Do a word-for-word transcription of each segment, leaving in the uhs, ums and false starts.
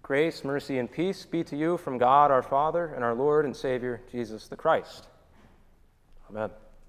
Grace, mercy, and peace be to you from God our Father and our Lord and Savior, Jesus the Christ. Amen.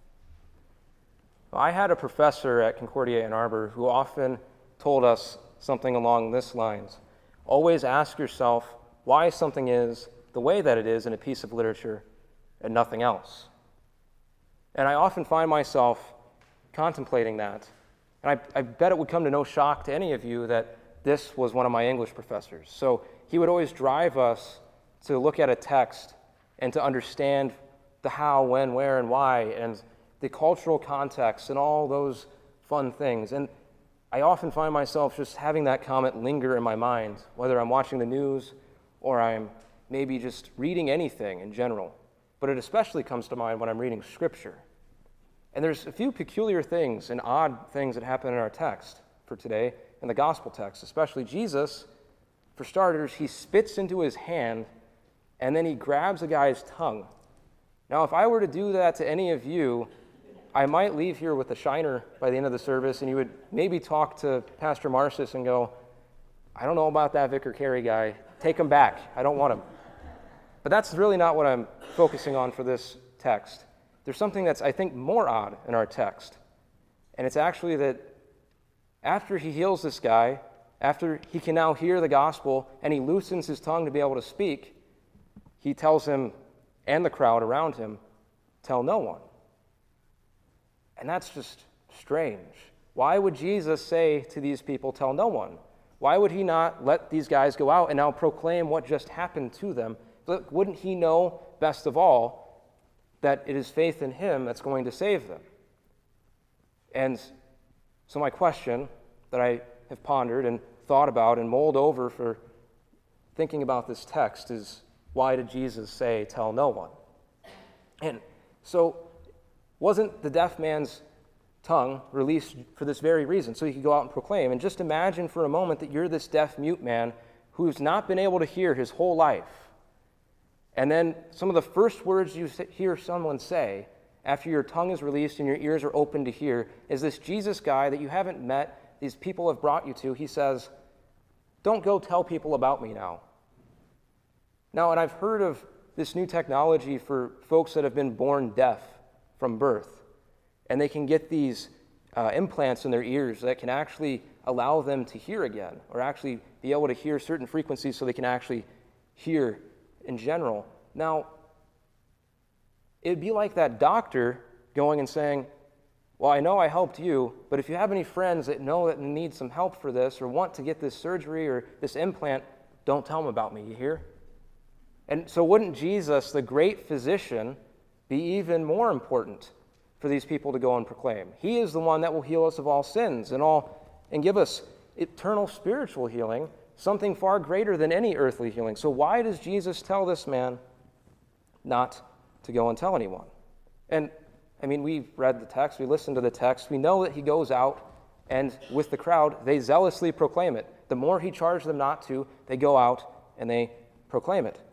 Well, I had a professor at Concordia Ann Arbor who often told us something along this lines. Always ask yourself why something is the way that it is in a piece of literature and nothing else. And I often find myself contemplating that. And I, I bet it would come to no shock to any of you that this was one of my English professors. So he would always drive us to look at a text and to understand the how, when, where, and why, and the cultural context and all those fun things. And I often find myself just having that comment linger in my mind, whether I'm watching the news or I'm maybe just reading anything in general. But it especially comes to mind when I'm reading Scripture. And there's a few peculiar things and odd things that happen in our text for today, in the gospel text, especially Jesus. For starters, he spits into his hand and then he grabs a guy's tongue. Now, if I were to do that to any of you, I might leave here with a shiner by the end of the service, and you would maybe talk to Pastor Marcis and go, I don't know about that Vicar Carey guy. Take him back. I don't want him. But that's really not what I'm focusing on for this text. There's something that's, I think, more odd in our text. And it's actually that after he heals this guy, after he can now hear the gospel and he loosens his tongue to be able to speak, he tells him and the crowd around him, tell no one. And that's just strange. Why would Jesus say to these people, tell no one? Why would he not let these guys go out and now proclaim what just happened to them? But wouldn't he know best of all that it is faith in him that's going to save them? And so my question that I have pondered and thought about and mulled over for thinking about this text is, why did Jesus say, tell no one? And so wasn't the deaf man's tongue released for this very reason, so he could go out and proclaim? And just imagine for a moment that you're this deaf mute man who's not been able to hear his whole life. And then some of the first words you hear someone say after your tongue is released and your ears are open to hear is this Jesus guy that you haven't met, these people have brought you to. He says, don't go tell people about me now. Now, and I've heard of this new technology for folks that have been born deaf from birth, and they can get these uh, implants in their ears that can actually allow them to hear again, or actually be able to hear certain frequencies so they can actually hear in general. Now, it'd be like that doctor going and saying, well, I know I helped you, but if you have any friends that know that need some help for this or want to get this surgery or this implant, don't tell them about me, you hear? And so wouldn't Jesus, the great physician, be even more important for these people to go and proclaim? He is the one that will heal us of all sins and all and give us eternal spiritual healing, something far greater than any earthly healing. So why does Jesus tell this man not to go and tell anyone? And I mean, we've read the text, we listened to the text, we know that he goes out and with the crowd, they zealously proclaim it. The more he charged them not to, they go out and they proclaim it.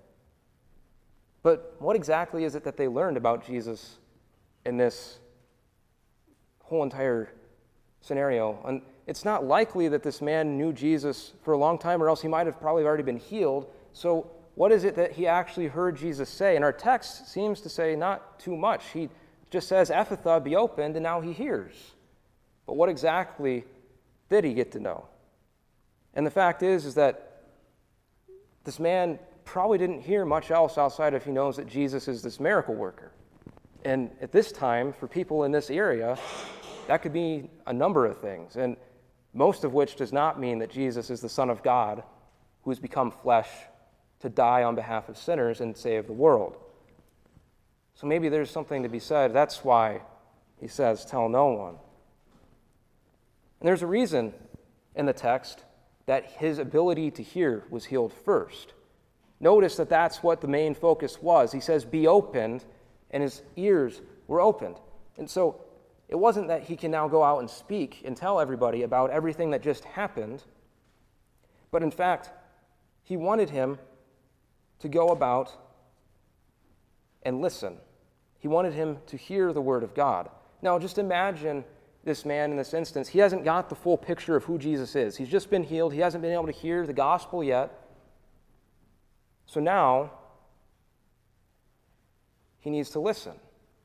But what exactly is it that they learned about Jesus in this whole entire scenario? And it's not likely that this man knew Jesus for a long time, or else he might have probably already been healed. So what is it that he actually heard Jesus say? And our text seems to say not too much. He just says, Ephphatha, be opened, and now he hears. But what exactly did he get to know? And the fact is, is that this man probably didn't hear much else outside of he knows that Jesus is this miracle worker. And at this time, for people in this area, that could be a number of things, and most of which does not mean that Jesus is the Son of God who has become flesh to die on behalf of sinners and save the world. So maybe there's something to be said. That's why he says, tell no one. And there's a reason in the text that his ability to hear was healed first. Notice that that's what the main focus was. He says, be opened, and his ears were opened. And so it wasn't that he can now go out and speak and tell everybody about everything that just happened, but in fact, he wanted him to go about and listen. He wanted him to hear the word of God. Now, just imagine this man in this instance. He hasn't got the full picture of who Jesus is. He's just been healed. He hasn't been able to hear the gospel yet. So now, he needs to listen.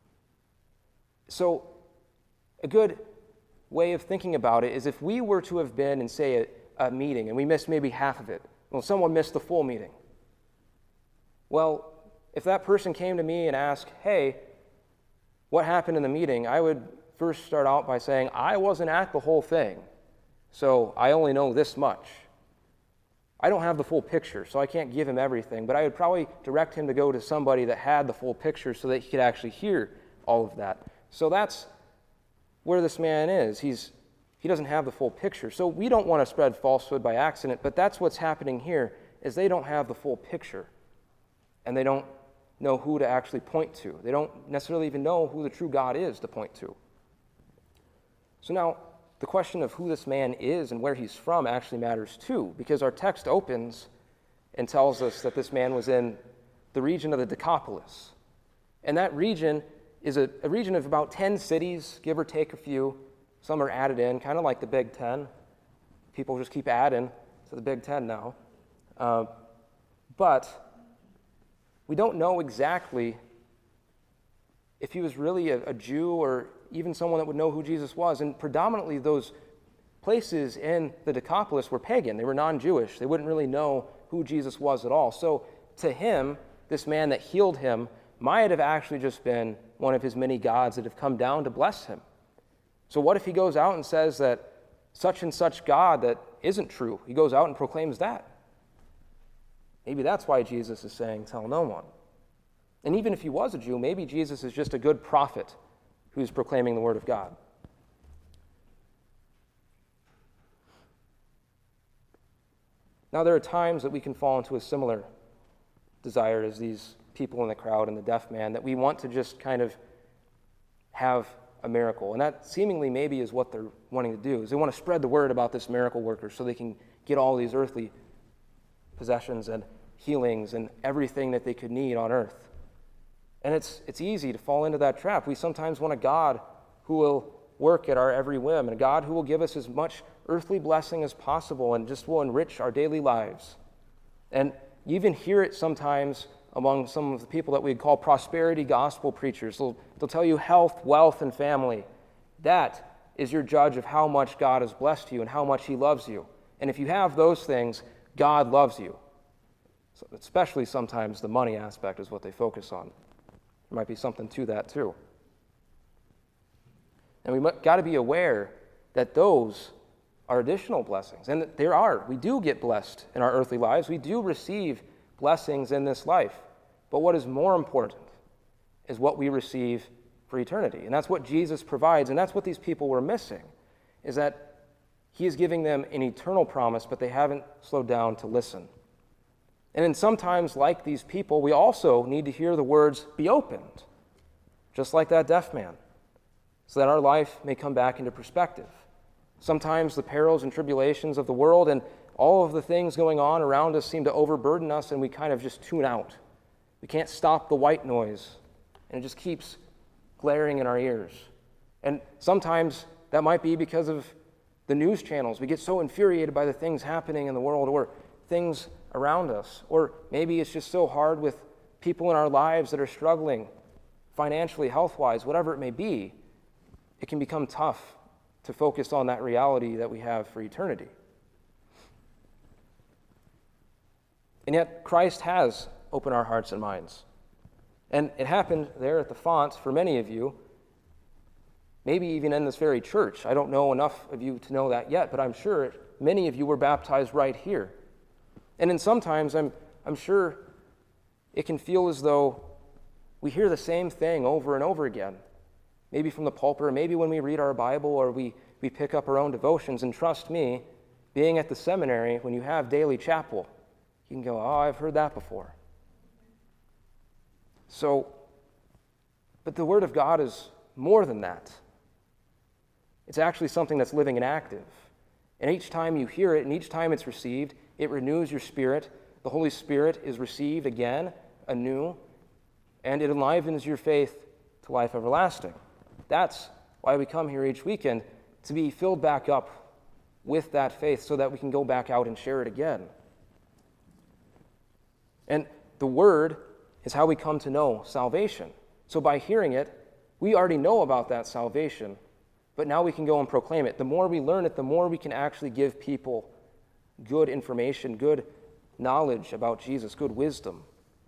So, a good way of thinking about it is if we were to have been in, say, a, a meeting and we missed maybe half of it, well, someone missed the full meeting. Well, if that person came to me and asked, hey, what happened in the meeting, I would first start out by saying, I wasn't at the whole thing, so I only know this much. I don't have the full picture, so I can't give him everything, but I would probably direct him to go to somebody that had the full picture so that he could actually hear all of that. So that's where this man is. He's he doesn't have the full picture. So we don't want to spread falsehood by accident, but that's what's happening here, is they don't have the full picture. And they don't know who to actually point to. They don't necessarily even know who the true God is to point to. So now, the question of who this man is and where he's from actually matters too, because our text opens and tells us that this man was in the region of the Decapolis. And that region is a, a region of about ten cities, give or take a few. Some are added in, kind of like the Big Ten. People just keep adding to the Big Ten now. Uh, but we don't know exactly if he was really a, a Jew or even someone that would know who Jesus was. And predominantly those places in the Decapolis were pagan. They were non-Jewish. They wouldn't really know who Jesus was at all. So to him, this man that healed him might have actually just been one of his many gods that have come down to bless him. So what if he goes out and says that such and such God that isn't true, he goes out and proclaims that? Maybe that's why Jesus is saying, tell no one. And even if he was a Jew, maybe Jesus is just a good prophet who's proclaiming the word of God. Now, there are times that we can fall into a similar desire as these people in the crowd and the deaf man, that we want to just kind of have a miracle. And that seemingly maybe is what they're wanting to do, is they want to spread the word about this miracle worker so they can get all these earthly possessions and healings and everything that they could need on earth. And it's it's easy to fall into that trap. We sometimes want a God who will work at our every whim, and a God who will give us as much earthly blessing as possible and just will enrich our daily lives. And you even hear it sometimes among some of the people that we'd call prosperity gospel preachers. They'll, they'll tell you health, wealth, and family. That is your judge of how much God has blessed you and how much he loves you. And if you have those things, God loves you. So especially sometimes the money aspect is what they focus on. There might be something to that too. And we've got to be aware that those are additional blessings. And there are. We do get blessed in our earthly lives. We do receive blessings in this life. But what is more important is what we receive for eternity. And that's what Jesus provides. And that's what these people were missing, is that he is giving them an eternal promise, but they haven't slowed down to listen. And then sometimes, like these people, we also need to hear the words, be opened, just like that deaf man, so that our life may come back into perspective. Sometimes the perils and tribulations of the world and all of the things going on around us seem to overburden us, and we kind of just tune out. We can't stop the white noise, and it just keeps glaring in our ears. And sometimes that might be because of the news channels. We get so infuriated by the things happening in the world or things around us. Or maybe it's just so hard with people in our lives that are struggling financially, health-wise, whatever it may be. It can become tough to focus on that reality that we have for eternity. And yet, Christ has opened our hearts and minds. And it happened there at the font for many of you, maybe even in this very church. I don't know enough of you to know that yet, but I'm sure many of you were baptized right here. And then sometimes I'm, I'm sure it can feel as though we hear the same thing over and over again, maybe from the pulpit, or maybe when we read our Bible or we, we pick up our own devotions. And trust me, being at the seminary, when you have daily chapel, you can go, oh, I've heard that before. So, but the Word of God is more than that. It's actually something that's living and active. And each time you hear it and each time it's received, it renews your spirit. The Holy Spirit is received again, anew, and it enlivens your faith to life everlasting. That's why we come here each weekend, to be filled back up with that faith so that we can go back out and share it again. And the Word is how we come to know salvation. So by hearing it, we already know about that salvation, but now we can go and proclaim it. The more we learn it, the more we can actually give people good information, good knowledge about Jesus, good wisdom.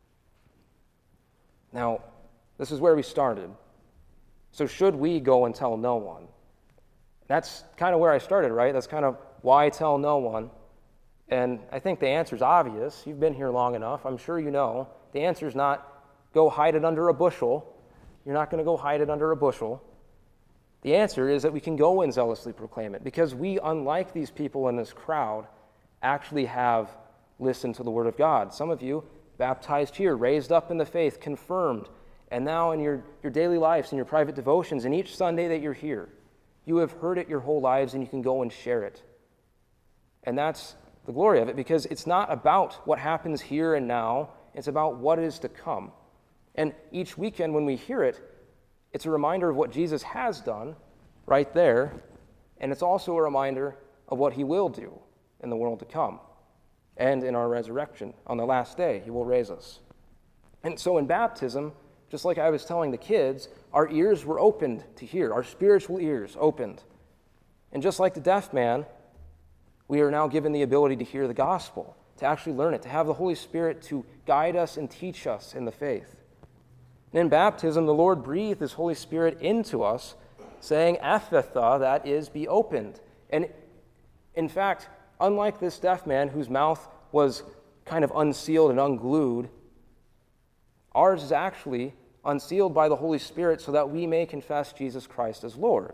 Now, this is where we started. So should we go and tell no one? That's kind of where I started, right? That's kind of why tell no one. And I think the answer is obvious. You've been here long enough. I'm sure you know. The answer is not go hide it under a bushel. You're not going to go hide it under a bushel. The answer is that we can go and zealously proclaim it, because we, unlike these people in this crowd, actually have listened to the Word of God. Some of you baptized here, raised up in the faith, confirmed, and now in your, your daily lives, in your private devotions, and each Sunday that you're here, you have heard it your whole lives and you can go and share it. And that's the glory of it, because it's not about what happens here and now, it's about what is to come. And each weekend when we hear it, it's a reminder of what Jesus has done right there, and it's also a reminder of what he will do in the world to come. And in our resurrection, on the last day, he will raise us. And so in baptism, just like I was telling the kids, our ears were opened to hear, our spiritual ears opened. And just like the deaf man, we are now given the ability to hear the gospel, to actually learn it, to have the Holy Spirit to guide us and teach us in the faith. And in baptism, the Lord breathed his Holy Spirit into us, saying, Ephphatha, that is, be opened. And in fact, unlike this deaf man whose mouth was kind of unsealed and unglued, ours is actually unsealed by the Holy Spirit so that we may confess Jesus Christ as Lord.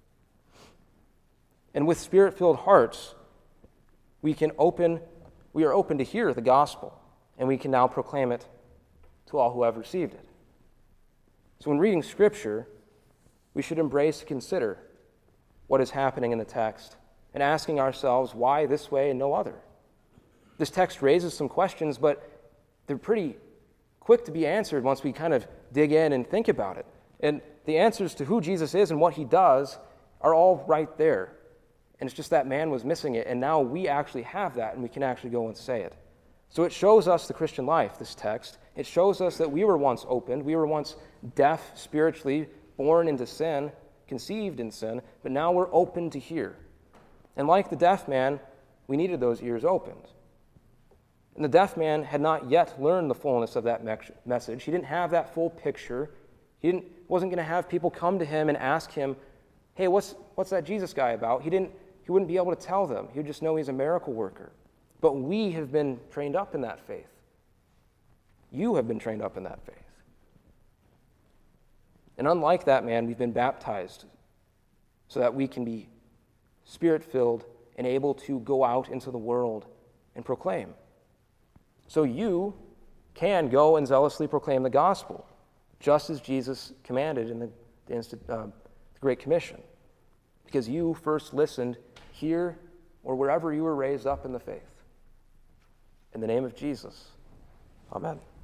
And with Spirit-filled hearts, we can open, we are open to hear the gospel, and we can now proclaim it to all who have received it. So when reading Scripture, we should embrace and consider what is happening in the text and asking ourselves why this way and no other. This text raises some questions, but they're pretty quick to be answered once we kind of dig in and think about it. And the answers to who Jesus is and what he does are all right there. And it's just that man was missing it, and now we actually have that, and we can actually go and say it. So it shows us the Christian life, this text. It shows us that we were once opened, we were once deaf spiritually, born into sin, conceived in sin, but now we're open to hear. And like the deaf man, we needed those ears opened. And the deaf man had not yet learned the fullness of that me- message. He didn't have that full picture. He didn't, wasn't going to have people come to him and ask him, hey, what's, what's that Jesus guy about? He didn't. He wouldn't be able to tell them. He would just know he's a miracle worker. But we have been trained up in that faith. You have been trained up in that faith. And unlike that man, we've been baptized so that we can be Spirit-filled and able to go out into the world and proclaim. So you can go and zealously proclaim the gospel, just as Jesus commanded in the, the, instant, uh, the Great Commission, because you first listened here or wherever you were raised up in the faith. In the name of Jesus, amen.